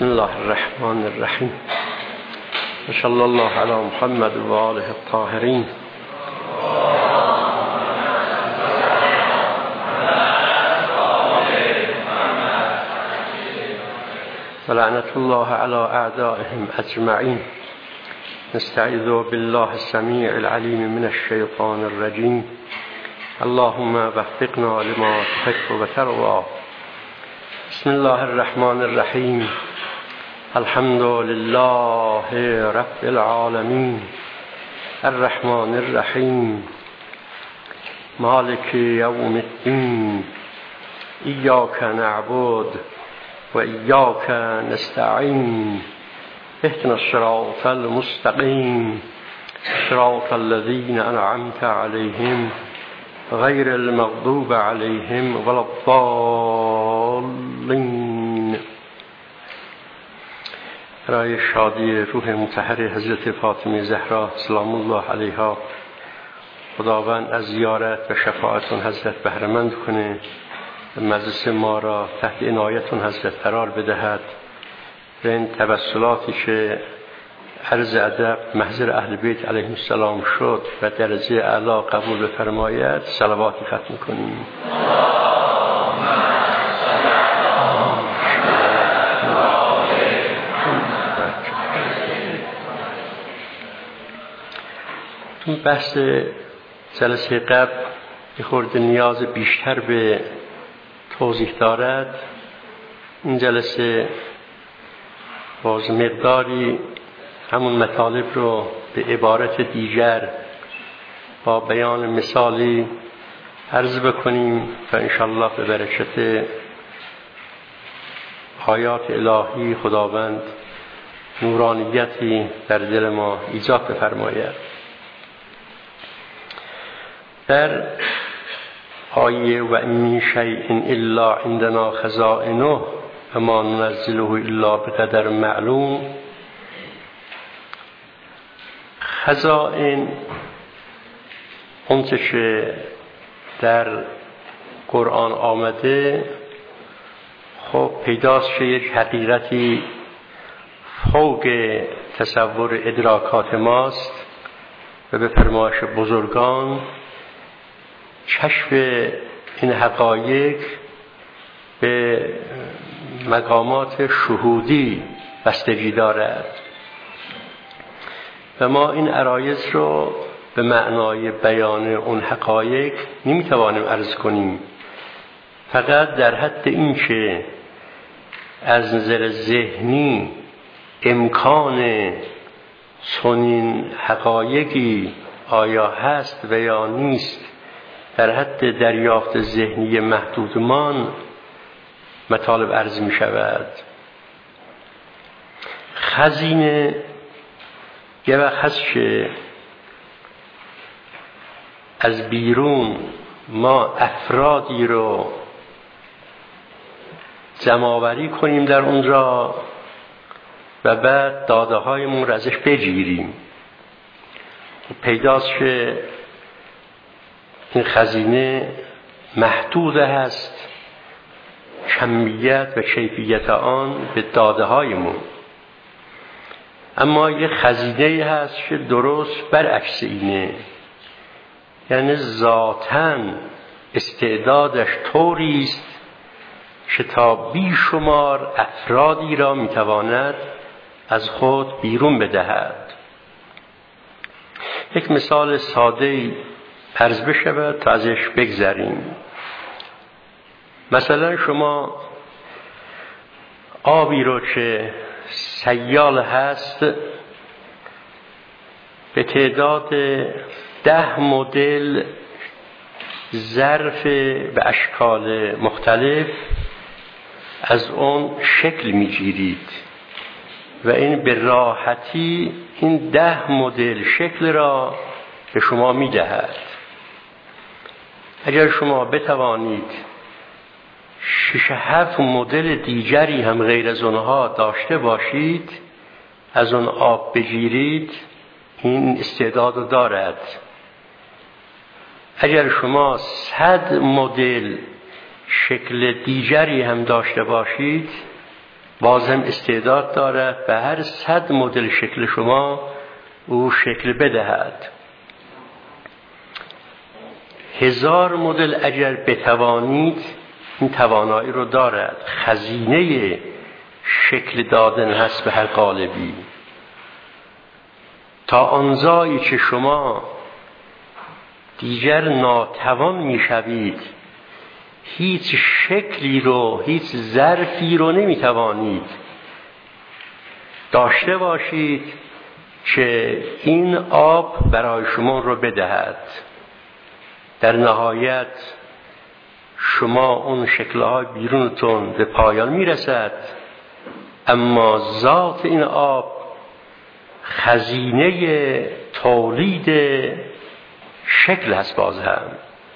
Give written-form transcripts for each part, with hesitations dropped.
بسم الله الرحمن الرحیم صلی الله علی محمد و آله الطاهرین. و لعنت الله علی اعدائهم اجمعین. نستعیذ بالله السمیع العلیم من الشیطان الرجیم. اللهم وفقنا لما تحب و ترضی. بسم الله الرحمن الرحیم. الحمد لله رب العالمین الرحمن الرحیم مالک یوم الدین. ایاک نعبد و ایاک نستعین. اهدنا الصراط المستقیم صراط الذین انعمت علیهم غیر المغضوب علیهم ولا الضالین. برای شادی روح مطهر حضرت فاطمه زهرا سلام الله علیها، خداوند از زیارت و شفاعتون حضرت بهره‌مند کنه، مجلس ما را تحت عنایتون حضرت قرار بدهد و این توسلاتی که عرض ادب محضر اهل بیت علیهم السلام شد و درجه اعلی قبول بفرماید. صلواتی ختم کنیم. تو بحث جلسه قبل یه خورده نیاز بیشتر به توضیح دارد. این جلسه باز مقداری همون مطالب رو به عبارت دیگر با بیان مثالی عرض بکنیم و انشالله به برکت آیات الهی خداوند نورانیتی در دل ما ایجاد بفرماید. در آیه و من شیء الا عندنا خزائنه و ما ننزله الا بقدر معلوم. خزائن اونچه که در قرآن آمده خب پیداست که یک حقیقتی فوق تصور ادراکات ماست و به فرمایش بزرگان کشف این حقایق به مقامات شهودی بستگی دارد و ما این عرایض رو به معنای بیان اون حقایق نمیتوانیم عرض کنیم، فقط در حد این که از نظر ذهنی امکان چنین حقایقی آیا هست و یا نیست در حد دریافت ذهنی محدودمان مطالب عرض می شود. خزینه یه وقت هست که از بیرون ما افرادی رو جمع‌آوری کنیم در اونجا و بعد داده هایمون رو ازش بگیریم. پیداست که این خزینه محدود هست، کمیت و کیفیت آن به داده هایمون. اما یه خزینه هست که درست برعکس اینه، یعنی ذاتاً استعدادش طوری است که تا بیشمار افرادی را میتواند از خود بیرون بدهد. یک مثال ساده‌ای عرض بشود تا ازش بگذریم. مثلا شما آبی رو که سیال هست به تعداد 10 مدل ظرف به اشکال مختلف از اون شکل میگیرید و این به راحتی این 10 مدل شکل را به شما میدهد. اگر شما بتوانید 6-7 مدل دیگری هم غیر از اونها داشته باشید، از اون آب بگیرید، این استعداد رو دارد. اگر شما 100 مدل شکل دیگری هم داشته باشید، باز هم استعداد دارد به هر 100 مدل شکل شما او شکل بدهد. 1000 مدل اگر بتوانید این توانایی رو دارد. خزینه شکل دادن هست به هر قالبی. تا آنجایی که شما دیگر ناتوان میشوید، هیچ شکلی رو، هیچ ظرفی رو نمیتوانید داشته باشید که این آب برای شما رو بدهد. در نهایت شما اون شکل‌های بیرونتون به پایان میرسد، اما ذات این آب خزینه تولید شکل هست، باز هم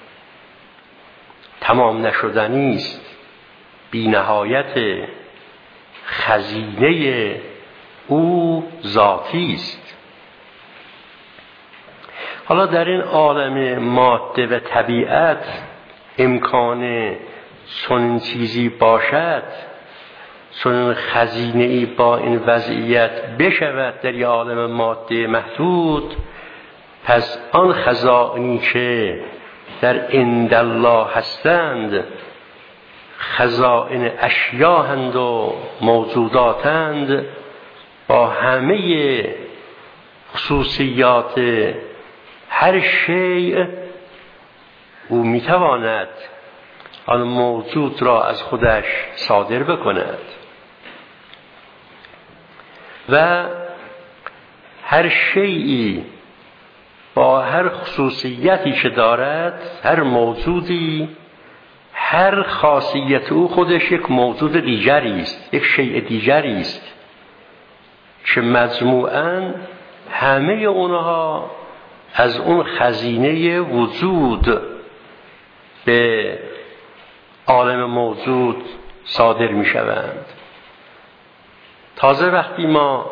تمام نشدنی است، بی نهایت. خزینه او ذاتی است. حالا در این عالم ماده و طبیعت امکان چنین چیزی باشد، چنین خزینه‌ای با این وضعیت بشود در یه عالم ماده محدود، پس آن خزائنی که در عند الله هستند خزائن اشیاءند و موجوداتند، با همه خصوصیات هر شیء او میتواند آن موجود را از خودش صادر بکند و هر شیئی با هر خصوصیتی که دارد، هر موجودی هر خاصیت او خودش یک موجود دیگری است، یک شیء دیگری است که مجموعاً همه اونها از اون خزینه وجود به عالم موجود صادر می شوند. تازه وقتی ما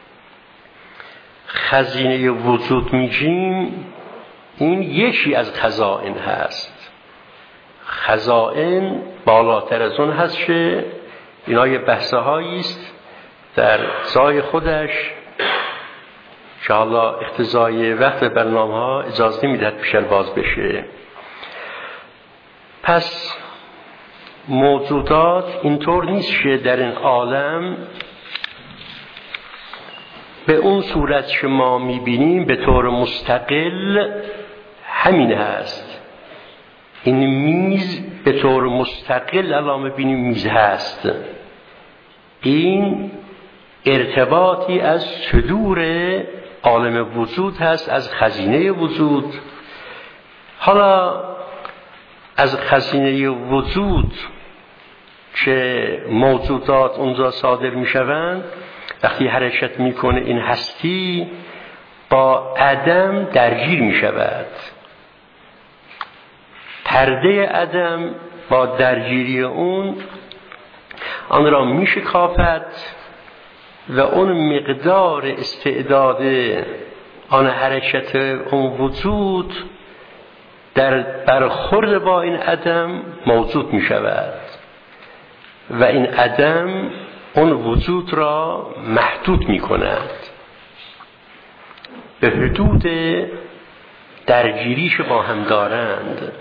خزینه وجود میگیم، این یکی از خزائن هست. خزائن بالاتر از اون هست که اینا یه بحثه هایی است در جای خودش که حالا اقتضای وقت برنامه ها اجازه نمیدهد بیشتر باز بشه. پس موجودات اینطور نیست که در این عالم به اون صورت که ما میبینیم به طور مستقل همین هست. این میز به طور مستقل الان میبینیم میز هست. این ارتباطی از صدور عالم وجود هست، از خزینه وجود. حالا از خزینه وجود که موجودات اونجا صادر میشوند، وقتی حرکت میکنه این هستی با عدم درگیر میشود. پرده عدم با درگیری اون آن را میشکافد و اون مقدار استعداد آن حرکت اون وجود در برخورد با این عدم موجود میشود و این عدم اون وجود را محدود می کند، به حدود درگیریش با هم دارند.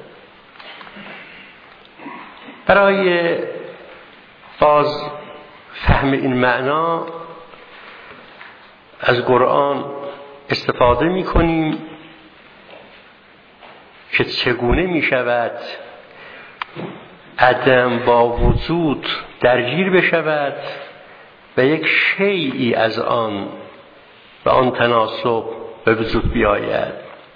برای باز فهم این معنا از قرآن استفاده می کنیم که چگونه می شود عدم با وجود درگیر بشود و یک شیئی از آن و آن تناسب به وجود بیاید.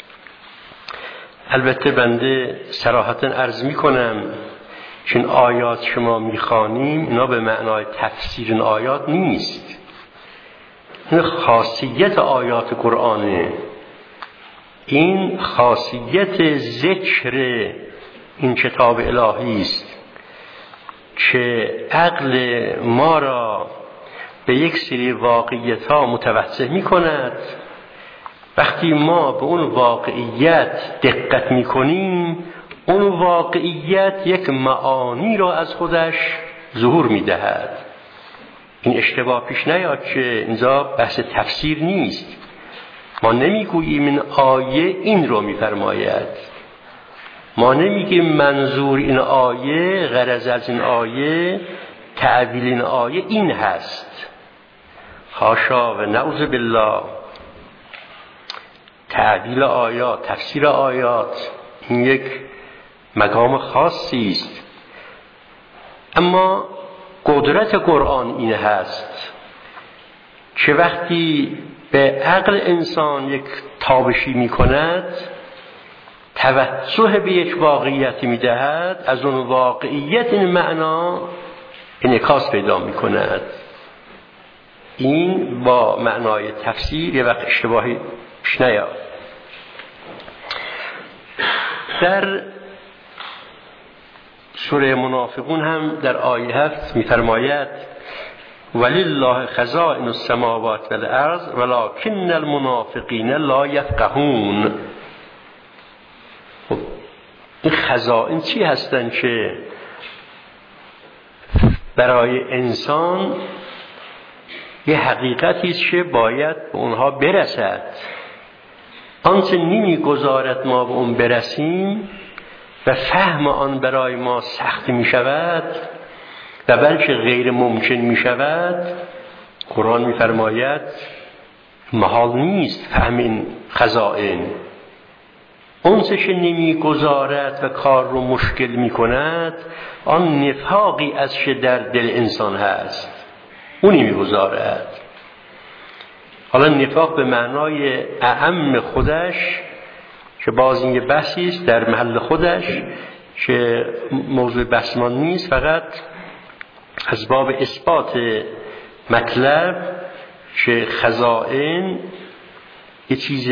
البته بنده صراحتاً عرض می کنم که این آیات شما می خوانیم اینا به معنای تفسیر این آیات نیست. این خاصیت آیات قرآنه، این خاصیت ذکر این کتاب الهی است که عقل ما را به یک سری واقعیت ها متوجه می کند. وقتی ما به اون واقعیت دقت می کنیم، اون واقعیت یک معانی را از خودش ظهور می دهد. این اشتباه پیش نیاد که اینجا بحث تفسیر نیست. ما نمیگوییم این آیه این رو میفرماید، ما نمیگیم منظور این آیه، غرض از این آیه، تعبیل این آیه این هست. حاشا و نعوذ بالله. تعبیل آیات، تفسیر آیات این یک مقام خاصی است، اما قدرت قرآن این هست که وقتی به عقل انسان یک تابشی می کند، توجه به یک واقعیتی می دهد، از اون واقعیت این معنا انعکاس پیدا می کند. این با معنای تفسیر یه وقت اشتباهی پیش نیاد. در سوره منافقون هم در آیه 7 می‌فرماید ولله خزائن السماوات والارض ولکن المنافقین لا یفقهون. این خزائن چی هستن که برای انسان یه حقیقتی است که باید به اونها برسد. آنچه نمی‌گذارد ما به اون برسیم و فهم آن برای ما سخت می شود و بلکه غیر ممکن می شود، قرآن می فرماید محال نیست فهم این خزائن. اون چه نمی گذارد و کار رو مشکل می کند، آن نفاقی از که در دل انسان هست، اونی می گذارد. حالا نفاق به معنای اعم خودش که باز این یه بحثی است در محل خودش که موضوع بحث ما نیست، فقط از باب اثبات مطلب که خزائن یه چیز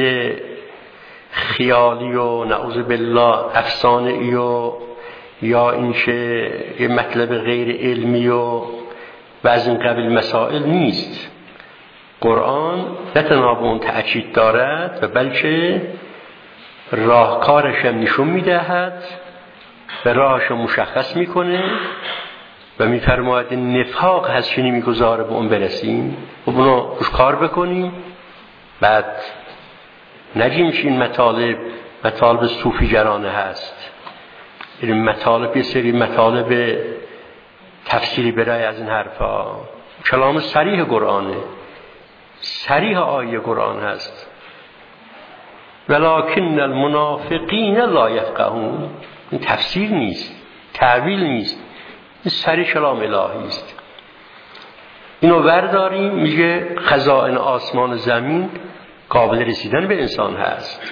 خیالی و نعوذ بالله افسانه‌ای و یا این که یه مطلب غیر علمی و از این قبیل مسائل نیست. قرآن نه تنها به اون تأکید دارد و بلکه راهکارش هم نشون میدهد و راهش مشخص میکنه و میفرماید نفاق هست که نمیگذاره به اون برسیم و اونو روش کار بکنیم. بعد نگیم که این مطالب صوفی گرانه هست، این مطالب یه سری مطالب تفسیری برای از این حرفا. کلام صریح قرآنه، صریح آیه قرآن هست. ولکن المنافقین لا یفقهون. این تفسیر نیست، تعبیل نیست، این صریح کلام الهی است. اینو برداریم، میگه خزائن آسمان و زمین قابل رسیدن به انسان هست.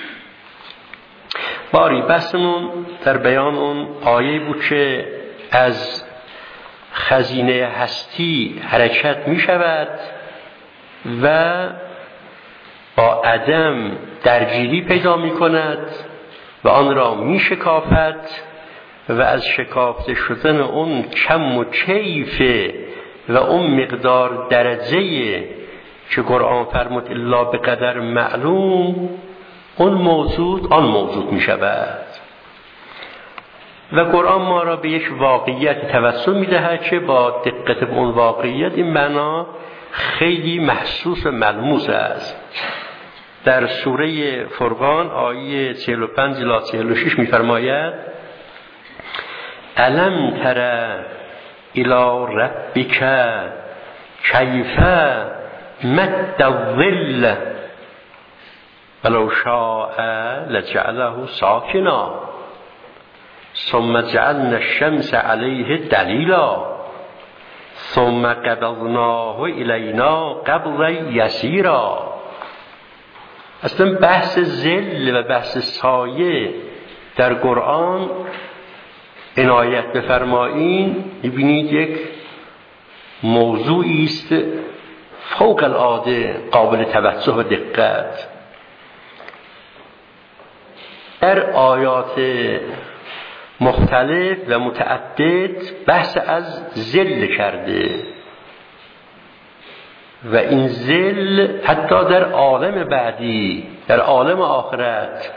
باری بحثمون در بیان اون آیه بود که از خزینه هستی حرکت می شود و با عدم درگیری پیدا می کند و آن را می شکافد و از شکافته شدن اون کم و کیف و اون مقدار درجه که قرآن فرمود الا به قدر معلوم، آن موجود می شود. و قرآن ما را به یک واقعیت توسل می دهد که با دقت به اون واقعیت این معنا خیلی محسوس و ملموس است. در سوره فرقان آیه 45 الی 46 می فرماید الم تر الی ربک کیف مد الظل ولو شاء لجعله ساکنا ثم جعلنا الشمس علیه دلیلا ثم قبضناه الینا قبضا یسیرا. اصلا بحث ظل و بحث سایه در قرآن عنایت بفرمایین، می‌بینید یک موضوعی است فوق العاده قابل توجه و دقت. در آیات مختلف و متعدد بحث از ظل کرده و این ظل حتی در عالم بعدی، در عالم آخرت،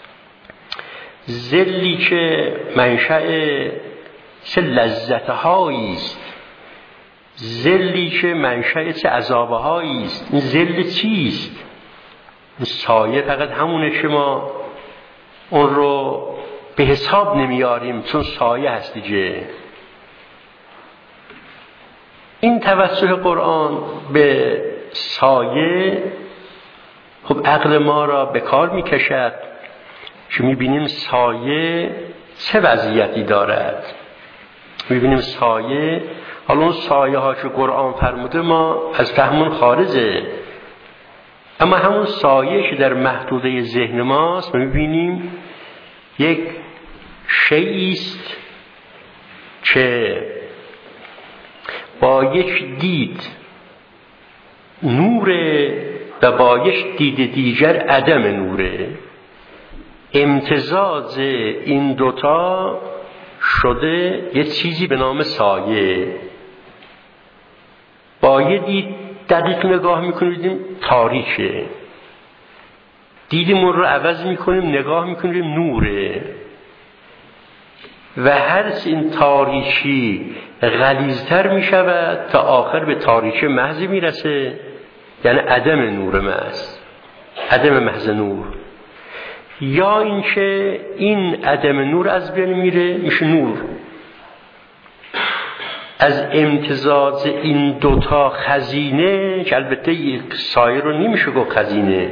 ظلی که منشأ چه لذت‌هایی است، ظلی که منشأ چه عذابهایی است. این ظل چیست؟ این سایه فقط همونه که ما اون رو به حساب نمیاریم چون سایه هست دیگه. این توسط قرآن به سایه خب عقل ما را به کار میکشد که میبینیم سایه چه وضعیتی دارد. میبینیم سایه، حالا اون سایه ها که قرآن فرموده ما از فهمون خارجه، اما همون سایه که در محدوده ذهن ماست میبینیم یک شیئی است که با یک دید نوره و با یک دید دیگر عدم نوره. امتزاج این دوتا شده یه چیزی به نام سایه. با یه دید دقیق نگاه میکنیم تاریکه، دیدمون رو عوض میکنیم نگاه میکنیم نوره، و هر این تاریکی غلیظتر میشود تا آخر به تاریکی محض میرسه، یعنی عدم نور محض، عدم محض نور. یا اینکه این عدم نور از بین میره میشه نور. از امتزاج این دوتا خزینه، که البته یک سایه رو نمیشه گفت خزینه،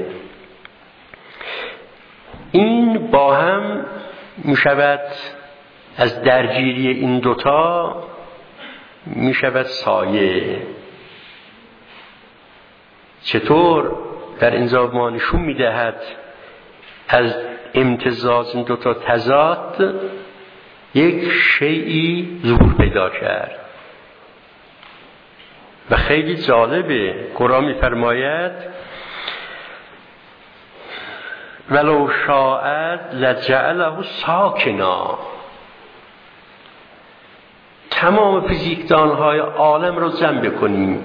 این با هم میشود از درگیری این دوتا میشود سایه. چطور؟ در اینجا ما نشون میدهد از امتزاج این دوتا تضاد یک شیئی ظهور پیدا کرد و خیلی جالبه. قرآن می‌فرماید ولو شاء لجعله ساکنا. تمام فیزیکدان‌های عالم رو جمع بکنیم،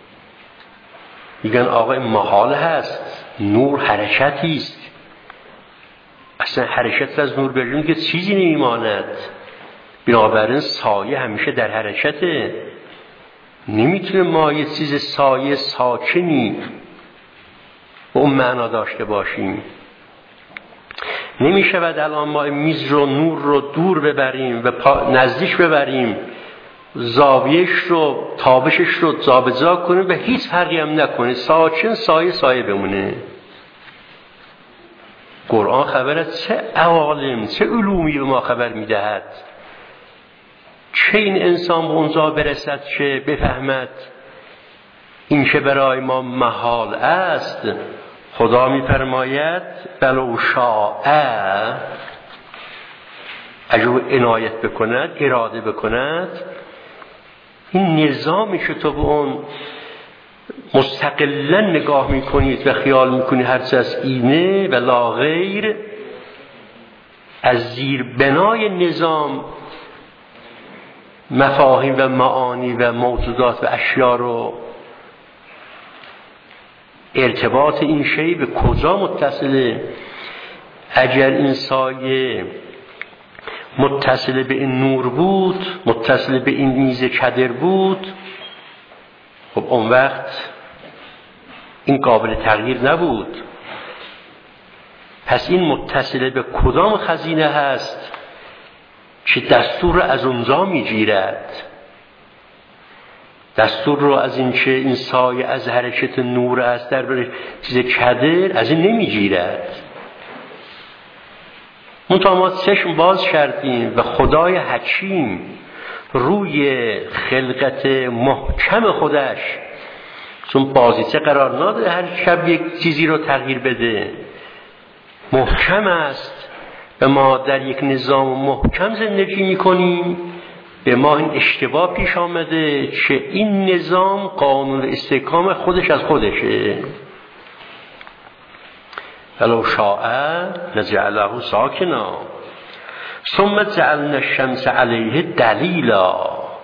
میگن آقا این محال هست، نور حرکتی است، اصلا حرکت از نور بریم که چیزی نمیماند، بنابراین سایه همیشه در حرکته، نمیتونه ما یه چیز سایه ساکنی به اون معنا داشته باشیم. نمیشود الان ما میز رو نور رو دور ببریم و نزدیک ببریم، زاویهش رو تابشش رو جابجا کنیم و هیچ فرقی هم نکنه، ساکن سایه بمونه. قرآن خبر چه عوالم چه علومی به ما خبر میدهد، چه این انسان به اونجا برسد که بفهمد این که برای ما محال است. خدا میفرماید ولو شاء، اگر عنایت بکند، اراده بکند، این نظامی که تو به اون مستقلا نگاه میکنید و خیال میکنید هرچه از اینه و لا غیر، از زیر بنای نظام مفاهیم و معانی و موجودات و اشیاء رو، ارتباط این شی به کجا متصله؟ اگر این سایه متصل به این نور بود، متصل به این میز کدر بود، خب اون وقت این قابل تغییر نبود. پس این متصل به کدام خزینه هست که دستور رو از اونجا میگیرد؟ دستور رو از این که این سایه از حرکت نور است در چیز کدر از این نمیگیرد. منتها ما چشم باز کردیم و خدای حکیم روی خلقت محکم خودش، چون بازیچه قرار نداره هر شب یک چیزی رو تغییر بده، محکم است و ما در یک نظام محکم زندگی میکنیم. به ما این اشتباه پیش آمده که این نظام قانون استحکام خودش از خودشه. ولو شاء لجعله ساکنا ثم جعلنا الشمس علیه دلیلا.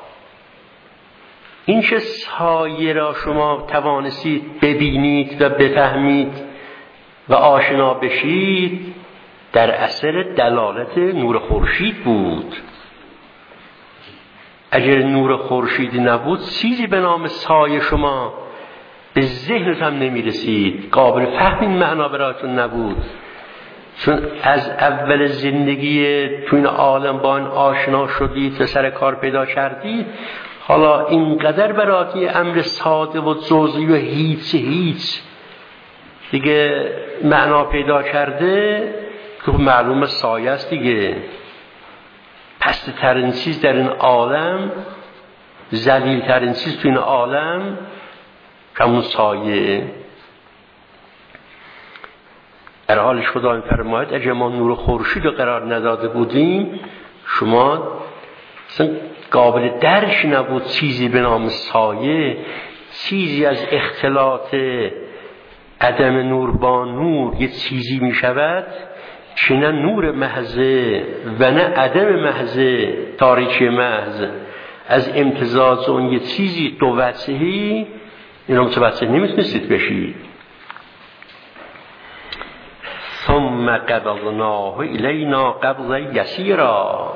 این که سایه را شما توانستید ببینید و بفهمید و آشنا بشید در اثر دلالت نور خورشید بود. اگر نور خورشیدی نبود چیزی به نام سایه شما به ذهنت هم نمیرسید، قابل فهم این معنا براتون نبود. چون از اول زندگی تو این عالم با این آشنا شدید و سر کار پیدا کردید، حالا اینقدر برات یه امر ساده و جزئی و هیچ دیگه معنا پیدا کرده که معلوم سایه است دیگه. پست ترین چیز در این عالم، ذلیل ترین چیز تو این عالم همون سایه. در حالش خدا می‌فرماید اگه ما نور خورشید رو قرار نداده بودیم، شما اصلا قابل درک نبود چیزی به نام سایه، چیزی از اختلاط عدم نور با نور یه چیزی می شود که نه نور محضه و نه عدم محضه، تاریکی محض. از امتزاج اون یه چیزی دو وجهی، اینا متوجه نمیتونستید بشید. ثم قبضناه الینا قبضا یسیرا.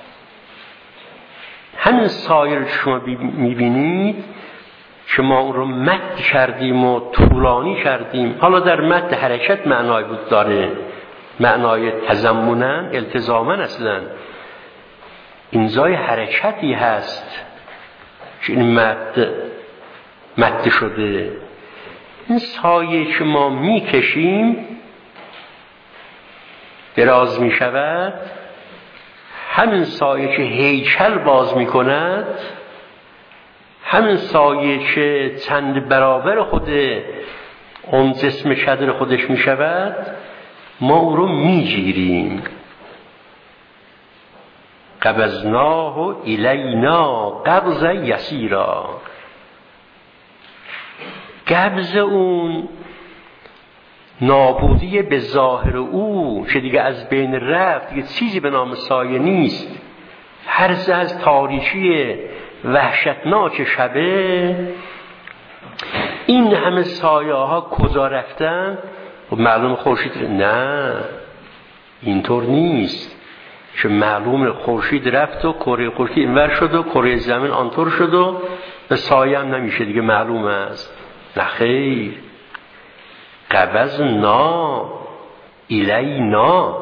همین سایر رو شما میبینید که ما اون رو مد کردیم و طولانی کردیم. حالا در مد حرکت معنای بود داره، معنای تضمنن التزامن، اصلا اینجای حرکتی هست که این مد شده. این سایه که ما میکشیم دراز میشود، همین سایه که هیکل باز میکند، همین سایه که چند برابر خود اون جسم شدر خودش میشود، ما او رو میگیریم. قبضناه الینا قبضا یسیرا. قبض اون نابودی به ظاهر او که دیگه از بین رفت، دیگه چیزی به نام سایه نیست. هر از تاریکی وحشتناک شبه، این همه سایه ها کجا رفتن؟ معلوم خورشید نه، اینطور نیست که معلوم خورشید رفت و کره خورشید اینور شد و کره زمین آنطور شد و به سایه هم نمیشه دیگه معلوم است. نه خیر، قبضنا الینا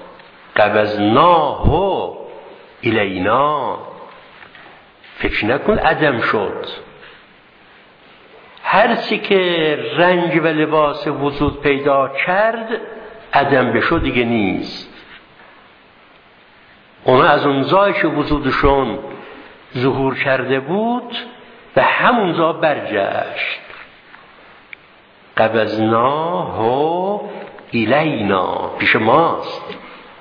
قبضناه الینا. فکر نکن عدم شد. هر چی که رنگ و لباس وجود پیدا کرد عدم بشد دیگه نیست. اونا از اون جایی که وجودشون ظهور کرده بود به همونجا برگشت. قبضناه الینا، پیش ماست.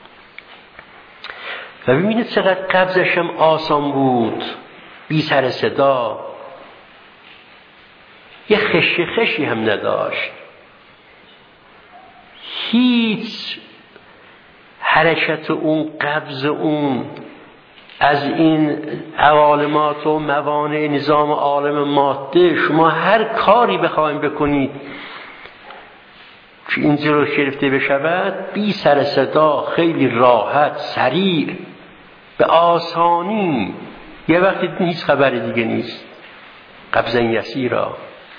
و ببینید چقدر قبضش هم آسان بود، بی سر صدا، یه خشی هم نداشت. هیچ حرکت اون قبض اون از این عوالمات و موانع نظام عالم ماده، شما هر کاری بخواید بکنید که این جلو گرفته بشود، بی سر صدا، خیلی راحت، سریع، به آسانی، یه وقتی هیچ خبری دیگه نیست. قبضا یسیرا.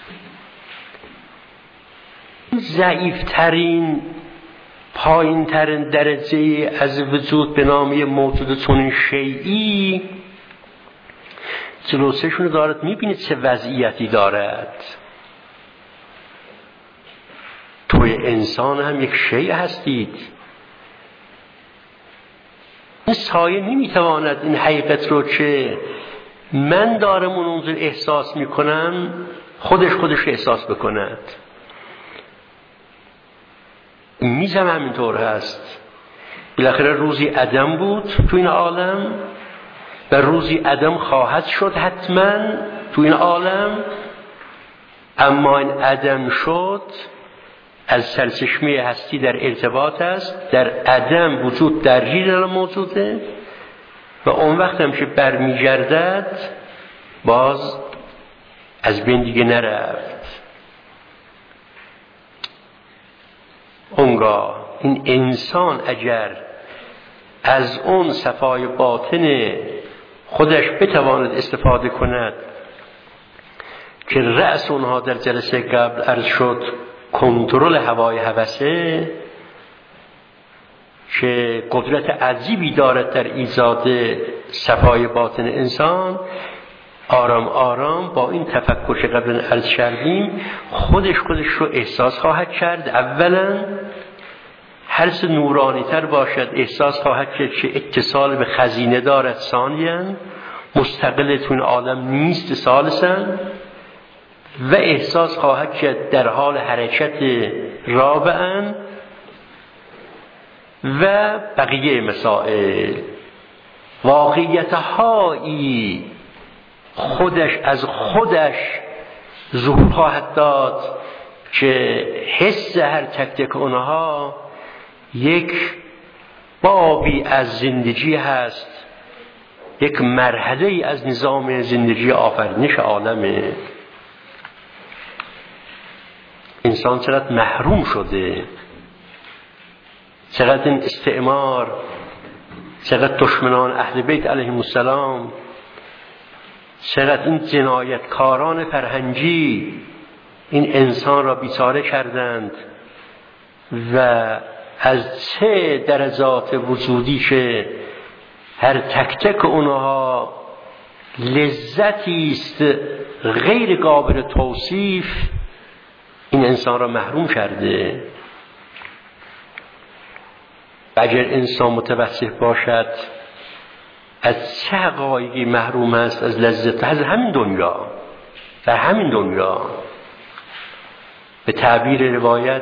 ضعیفترین پایین ترین درجه از وجود به نام موجود چنین شیئی جلوسشون دارد. میبینید چه وضعیتی دارد. توی انسان هم یک شیء هستید. این سایه نمیتواند این حقیقت رو که من دارم اونجور احساس میکنم خودش احساس بکند. میزم همینطور هست. بالاخره روزی عدم بود تو این عالم و روزی عدم خواهد شد حتما تو این عالم. اما این عدم شد از سرچشمه هستی در ارتباط است، در عدم وجود درگیر موجوده و اون وقت هم که برمیگردد باز از بین دیگه نرفت. اونگاه این انسان اگر از اون صفای باطن خودش بتواند استفاده کند که رأس اونها در جلسه قبل عرض شد کنترل هوای هوسه که قدرت عجیبی دارد در ایجاد صفای باطن انسان، آرام آرام با این تفکر که قبلا عرض کردیم خودش رو احساس خواهد کرد. اولا هر چه نورانی تر باشد احساس خواهد کرد که اتصال به خزینه دارد. ثانیاً مستقل تو این عالم نیست. ثالثاً و احساس خواهد کرد در حال حرکت. رابعاً و بقیه مسائل واقعیت‌هایی خودش از خودش ظهور خواهد داد که حس هر تک تک اونها یک بابی از زندگی هست، یک مرحله‌ای از نظام زندگی آفرینش عالمه. انسان چقدر محروم شده، چقدر این استعمار، چقدر دشمنان اهل بیت علیهم السلام، چقدر این جنایتکاران فرهنگی این انسان را بیچاره کردند و از چه درجات وجودی که هر تک تک اونها لذتی است غیر قابل توصیف این انسان را محروم کرده. اگر انسان متوسط باشد از چه حقایقی محروم است؟ از لذت از همین دنیا. در همین دنیا به تعبیر روایت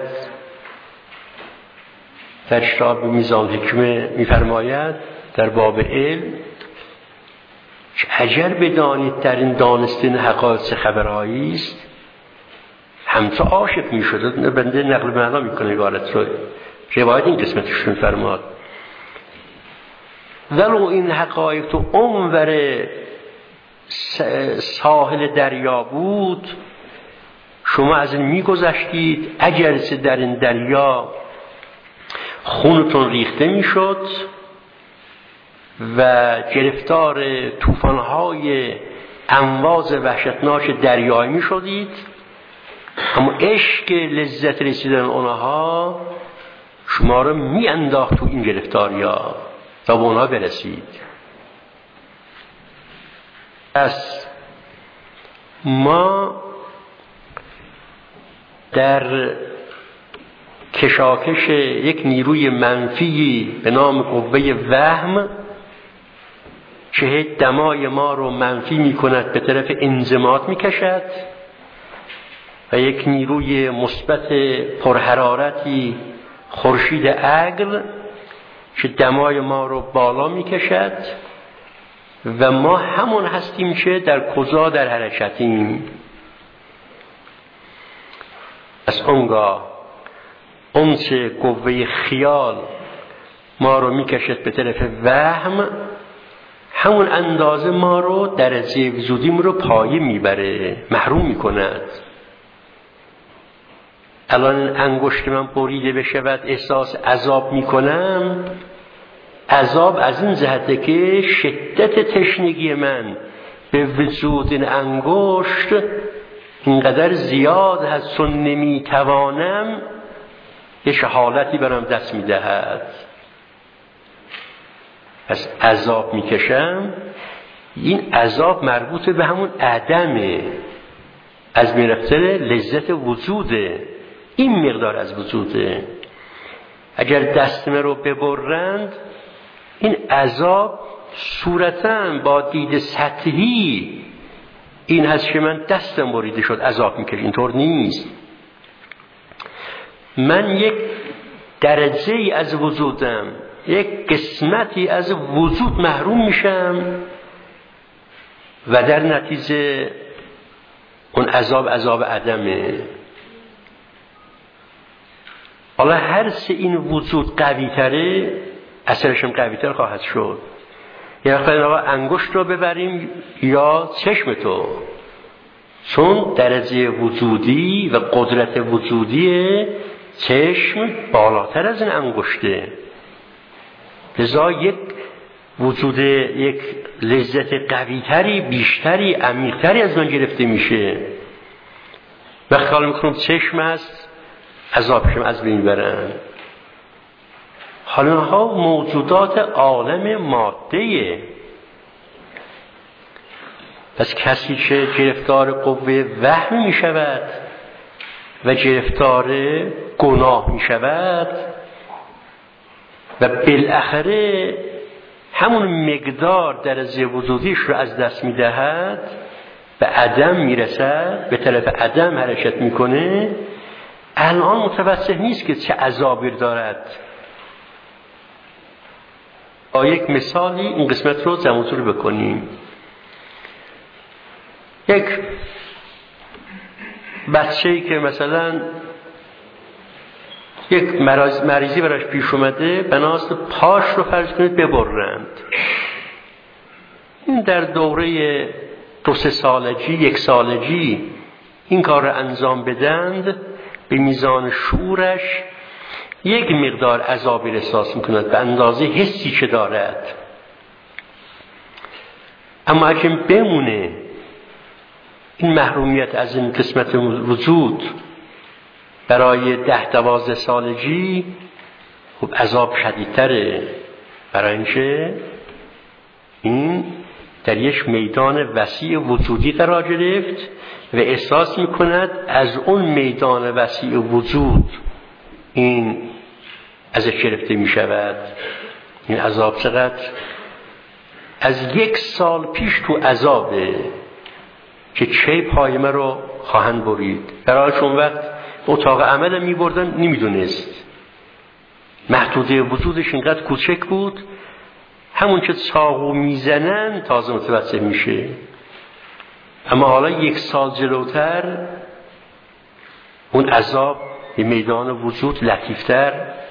در کتاب میزان حکمه میفرماید در باب علم که اگر بدانید در این دانستن حقایق چه خبرهایی است همچو عاشق میشد. بنده نقل معنا میکنه عبارت رو، روایت این قسمتش میفرماد ولو این حقایق تو اونور ساحل دریا بود شما از این میگذشتید، اگرچه در این دریا خونتون ریخته میشد و گرفتار طوفان‌های امواج وحشتناک دریایی میشدید، اما عشق لذت رسیدن اونها شما رو میانداخت تو این گرفتاریا تا به اونها برسید. پس ما در کشاکش یک نیروی منفی به نام قوه وهم که دمای ما رو منفی می کند به طرف انضماد می کشد و یک نیروی مثبت پرحرارتی خورشید عقل که دمای ما رو بالا می کشد و ما همون هستیم که در کجا در حرکتیم. از اونگاه اون چه قوه خیال ما رو می کشد به طرف وهم همون اندازه ما رو درجه وجودیم رو پایین میبره، محروم میکند. الان انگشت من بریده بشود احساس عذاب میکنم. عذاب از این جهته که شدت تشنگی من به وجود این انگشت اینقدر زیاد هست چون نمیتوانم یه حالتی برام دست میدهد. پس عذاب میکشم. این عذاب مربوط به همون عدمه، از میرفتن لذت وجوده، این مقدار از وجوده. اگر دست من رو ببرند این عذاب صورتاً با دید سطحی این هست که من دستم بریده شد عذاب میکشم. اینطور نیست. من یک درجه ای از وجودم، یک قسمتی از وجود محروم میشم و در نتیجه اون عذاب عدمه. حالا هر سه این وجود قوی تره اثرشم قوی تر خواهد شد. یا وقتی انگشت رو ببریم یا چشم تو، چون درجه وجودی و قدرت وجودی چشم بالاتر از این انگشته. لذا یک وجود یک لذت قویتری، بیشتری، عمیقتری از من گرفته میشه. وقتی خیال میکنم چشم است، عذابشم از بین برن. حالا ها موجودات عالم ماده‌ایه. پس کسی که گرفتار قوه وهم می شود و گرفتار گناه می شود و بالاخره همون مقدار درجه وجودیش رو از دست می دهد، به عدم می رسد، به طرف عدم حرکت می کنه، الان متوجه نیست که چه عذابی دارد. با یک مثالی این قسمت رو جمع‌آوری بکنیم. یک بچه‌ای که مثلا یک مریضی براش پیش اومده، بناست پاش رو فرض کنید ببرند. این در دوره 2-3 سالگی، 1 سالگی این کار رو انجام بدند، به میزان شعورش یک مقدار عذابی احساس میکند به اندازه حسی که دارد. اما اگه بمونه این محرومیت از این قسمت وجود برای 10-12 سالگی، خب عذاب شدیدتره، برای اینکه این در یک میدان وسیع وجودی قرار گرفت و احساس میکند از اون میدان وسیع وجود این ازش گرفته میشود. این عذاب چقدر از 1 سال پیش تو عذابه که چه پایمه رو خواهند برید. برایش اون وقت اتاق عمل میبردن، نمیدونست محدوده وجودش اینقدر کوچک بود، همون که چاقو میزنن تازه متوجه میشه. اما حالا 1 سال جلوتر اون عذاب به میدان وجود لطیفتر.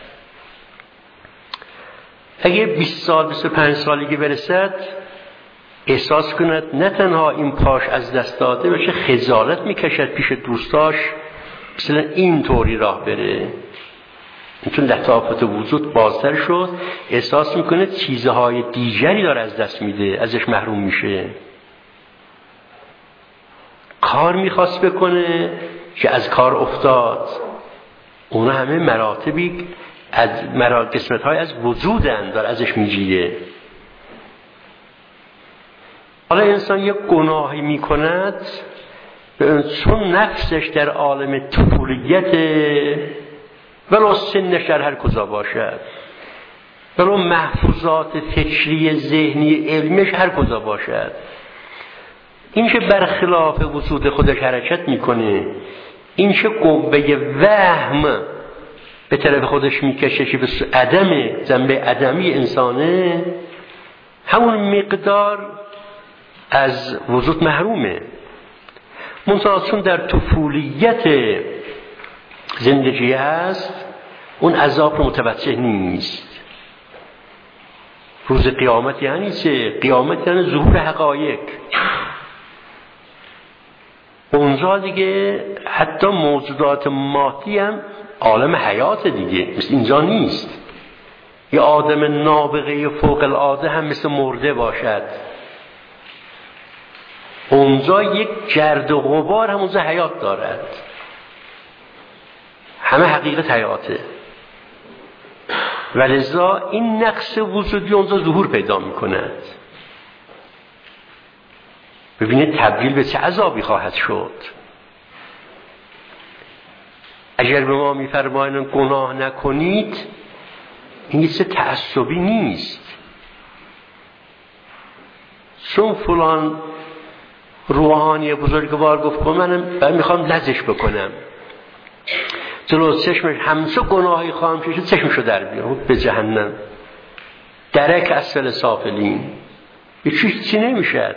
اگه 20 سال 25 سالگی برسد، احساس کند نه تنها این پاش از دست داده بشه، خجالت میکشد پیش دوستاش مثلا این طوری راه بره، چون لطافت وجود بازتر شد، احساس میکنه چیزهای دیگری داره از دست میده، ازش محروم میشه. کار میخواست بکنه که از کار افتاد. اونا همه مراتبی از قسمت‌های از وجودن داره ازش میجیه. حالا انسان یک گناهی میکند، چون نفسش در عالم طفولیت، ولو سنش در هر کجا باشد، ولو محفوظات فکری ذهنی علمش هر کجا باشد، این که برخلاف وجود خودش حرکت میکنه، این که قوه وهم به طرف خودش میکشه که به عدم جنبه عدمی انسانه، همون مقدار از وجود محرومه. منتها چون در طفولیت زندگی هست، اون عذاب رو متوجه نیست. روز قیامت یعنی چه؟ قیامت یعنی ظهور حقایق. اونجا دیگه حتی موجودات مادی هم عالم حیات دیگه، مثل اینجا نیست. یه آدم نابغه فوق العاده هم مثل مرده باشد، اونجا یک گرد و غبار هم اونجا حیات دارد، همه حقیقت حیاته. ولذا این نقص وجودی اونجا ظهور پیدا میکند. ببینید تبدیل به چه عذابی خواهد شد. اگر به ما میفرمایند گناه نکنید، این یه چه تعصبی نیست. چون فلان روحانی بزرگوار گفت من میخوام لزش بکنم، جلو چشمش همسو گناهی خواهم کشید، چشمشو در بیارم به جهنم، درک اسفل سافلین، یه چیزی نمیشد.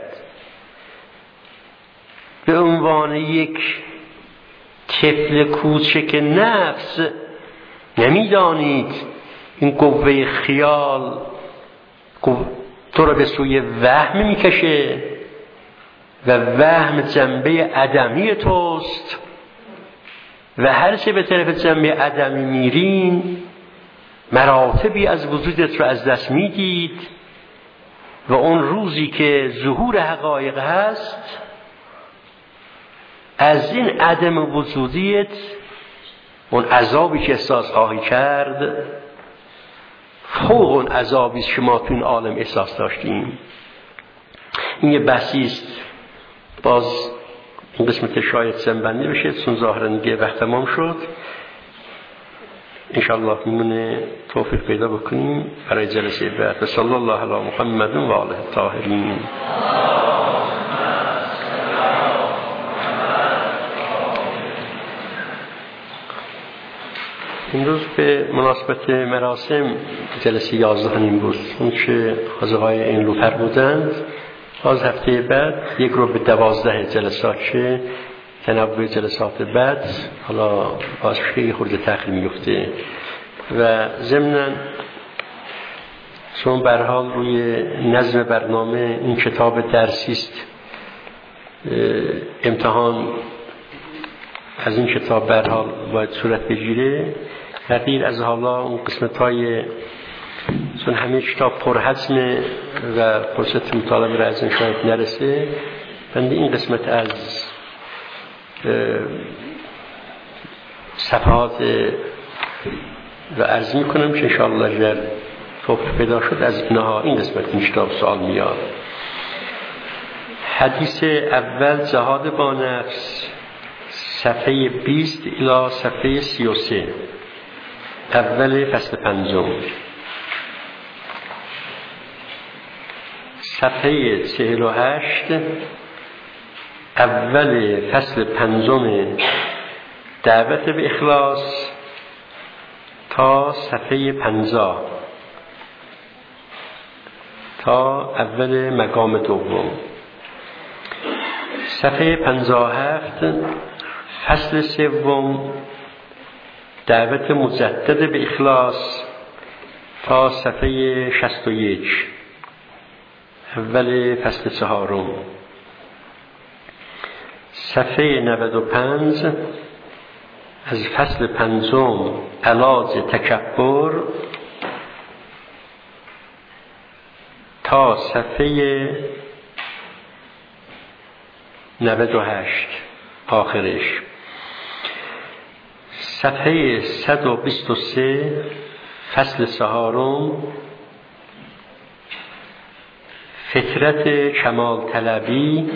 به عنوان یک طفل کوچک نفس نمیدانید این قوه خیال تو را به سوی وهم میکشه و وهم جنبه عدمی توست و هر چه به طرف جنبه عدمی میرین، مراتبی از وجودت رو از دست میدید و اون روزی که ظهور حقایق هست، از این عدم وجودیت اون عذابی که احساس خواهی کرد فوق اون عذابی که ما تو این عالم احساس داشتیم. این یه بحثی است، باز این قسمت شاید سنبندی بشه چون ظاهرا دیگه وقت تمام شد. انشاءالله میمونه توفیق پیدا بکنیم برای جلسه بعد. صلی الله علی محمد و آله الطاهرین. امروز به مناسبت مراسم جلسه 11 بود، اون که حاضرهای این رو فرمودند. باز هفته بعد یک رو به 12 جلسات که تنوع جلسات بعد حالا باز خیلی خورده تأخیر میفته و ضمناً چون به هر حال روی نظم برنامه این کتاب درسی است، امتحان از این کتاب به هر حال باید صورت بگیره. تغییر از حالا اون قسمت‌های چون همه کتاب پرحجمه و فرصت مطالعه را از این شاید نرسه، بنده این قسمت از صفحات و عرض میکنم که انشاءالله اگر توفیق پیدا شد از اینها این قسمت این کتاب سوال میاد. حدیث اول جهاد با نفس، صفحه 20 الی صفحه 33، اول فصل 5. صفحه 48 اول فصل 5 دعوت به اخلاص تا صفحه 50 تا اول مقام 2. صفحه 57 فصل 3 دعوت مجدد به اخلاص تا صفحه 61 اول فصل 4. صفحه 95 از فصل 5 علاج تکبر تا صفحه 98 آخرش. صفحه 123 فصل 4 فطرت کمال طلبی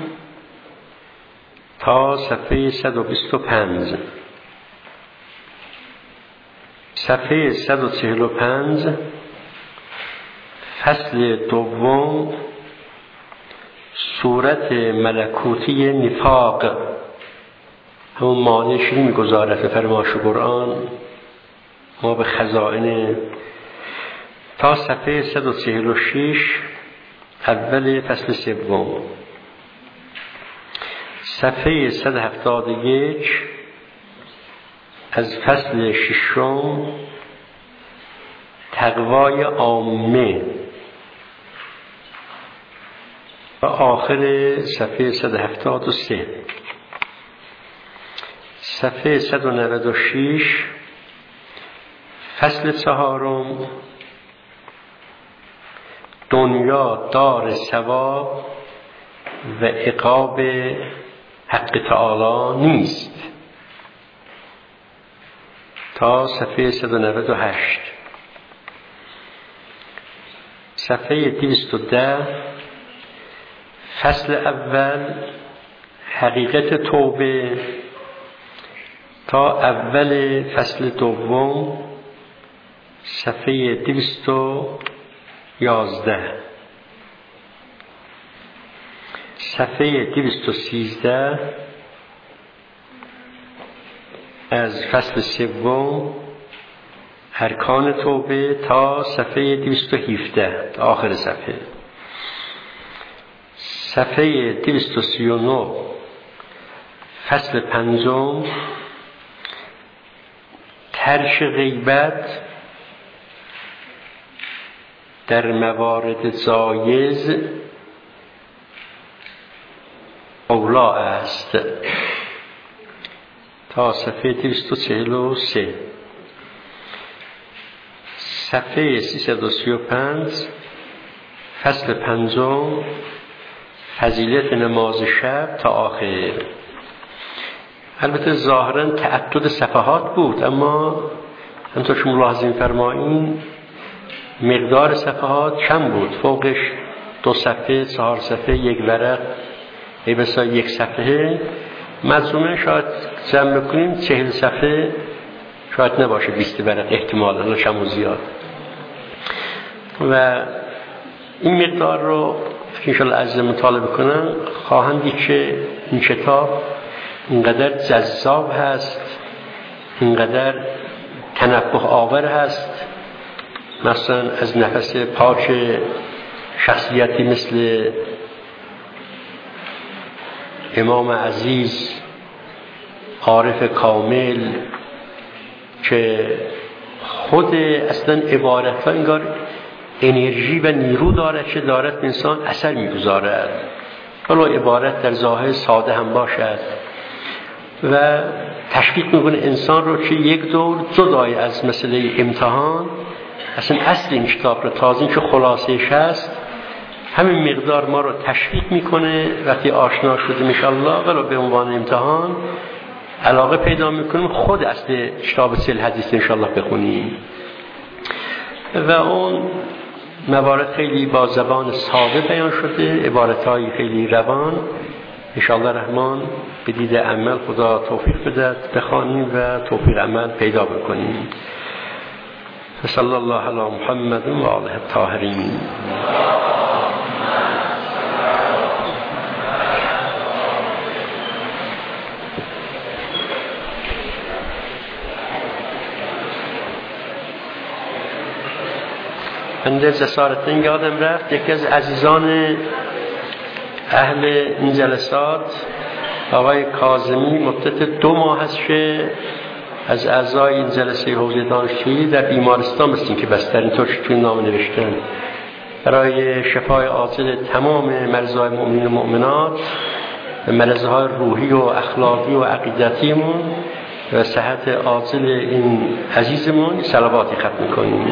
تا صفحه 125. صفحه 145 فصل 2 صورت ملکوتی نفاق، همون مانعش میگذارد به فرمایش قرآن ما به خزائن، تا صفحه 146 اول فصل 3. صفحه 171 از فصل 6 تقوای عامه و آخر صفحه 173. صفحه 196 فصل 4 دنیا دار ثواب و عقاب حق تعالی نیست تا صفحه 198. صفحه 210 فصل اول حقیقت توبه تا اول فصل 2 صفحه 211. صفحه 213 از فصل 3 ارکان توبه تا صفحه 217 آخر صفحه. صفحه 239 فصل 5 ترک غیبت در موارد جایز اولا است تا صفحه 243. صفحه 335 فصل 5 فضیلت نماز شب تا آخر. البته ظاهرا تعدد صفحات بود، اما همونطور که ملاحظه می‌فرمایید مقدار صفحات کم بود، فوقش 2 صفحه 4 صفحه 1 ورق بسا 1 صفحه. مجموعه شاید جمع بکنیم 40 صفحه شاید نباشه، 20 ورق احتمالاً کم و زیاد. و این مقدار رو انشاءالله عزیز مطالعه کنن خواهند دید که این کتاب اینقدر جذاب هست، اینقدر تنبه آور هست، مثلا از نفس پاک شخصیتی مثل امام عزیز عارف کامل که خود اصلا عبارت‌ها انگار انرژی و نیرو دارد که دارد انسان اثر می‌گذارد، حالا عبارت در ظاهر ساده هم باشد و تشویق می‌کنه انسان رو که یک دور جدای از مسئله امتحان اصلا اصل این کتاب رو تازه که خلاصه‌اش هست همین مقدار ما رو تشویق می‌کنه وقتی آشنا شدیم انشاءالله ولو به عنوان امتحان علاقه پیدا می‌کنیم خود اصل کتاب سل حدیث انشاءالله بخونیم و اون موارد خیلی با زبان ساده بیان شده، عبارت‌های خیلی روان. انشاءالله رحمان به دید عمل خدا توفیق بده بخوانیم و توفیق عمل پیدا بکنیم. صلی الله علی محمد و آله الطاهرین. بنده جسارتاً یادم رفت یکی از عزیزان اهل این جلسات آقای کاظمی مدت 2 ماه هست که از اعضای این جلسه حوزه دانشجویی در بیمارستان هستیم که بستر اینطور توی نامه نوشتن برای شفای عاجل تمام مریضای مؤمنین و مؤمنات و مرضهای روحی و اخلاقی و عقیدتیمون و صحت عاجل این عزیزمون صلواتی ختم کنیم.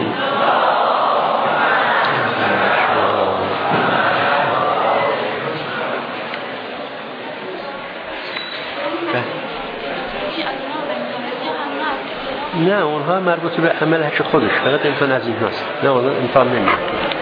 نه اونها مربوط به عمل هش خودش، فقط امتحان از این هست، نه اونها امتحان نمیشه.